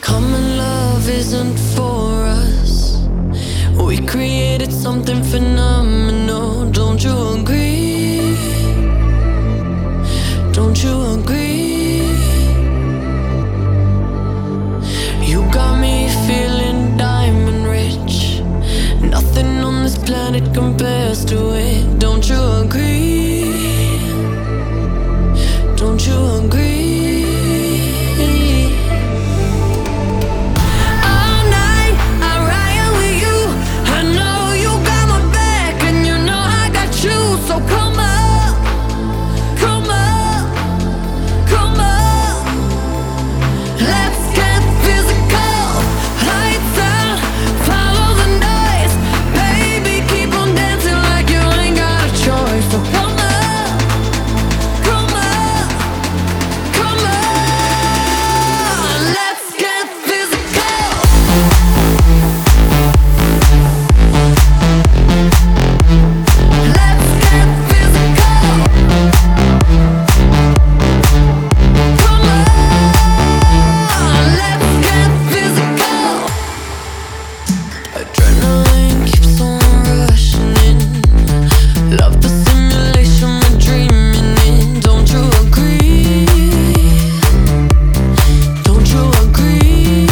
Common love isn't for us. We created something phenomenal. Don't you agree? Don't you agree? You got me feeling diamond rich. Nothing on this planet compares to it. Don't you agree? Don't you agree? So come up, come up, come up. Let's get physical. Lights out, follow the noise. Baby, keep on dancing like you ain't got a choice. So come up, come up, come up. Let's get physical. Adrenaline keeps on rushing in. Love the simulation we're dreaming in. Don't you agree? Don't you agree?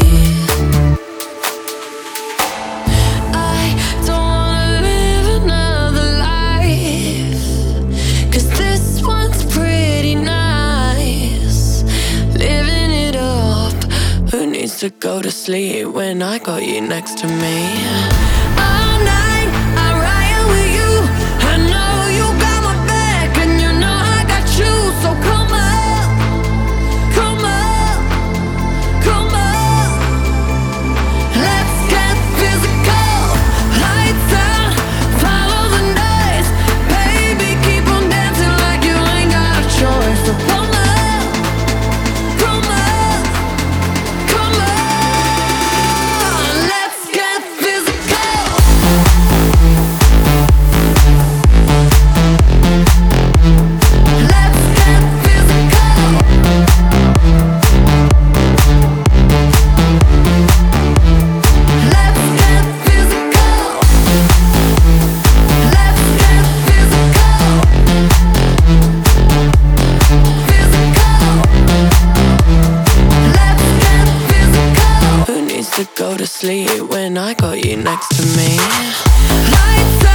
I don't wanna live another life, 'cause this one's pretty nice. Living it up. Who needs to go to sleep when I got you next to me? All night I ride with you. I know you got my back, and you know I got you. So come up, come up, come up. Let's get physical. Lights out, follow the noise. Baby, keep on dancing like you ain't got a choice. So come up, come up, come on. Let's get physical. Let's get physical. Let's get physical. Let's get physical. Physical. Let's get physical. Who needs to go to sleep when I got you next to me? Lights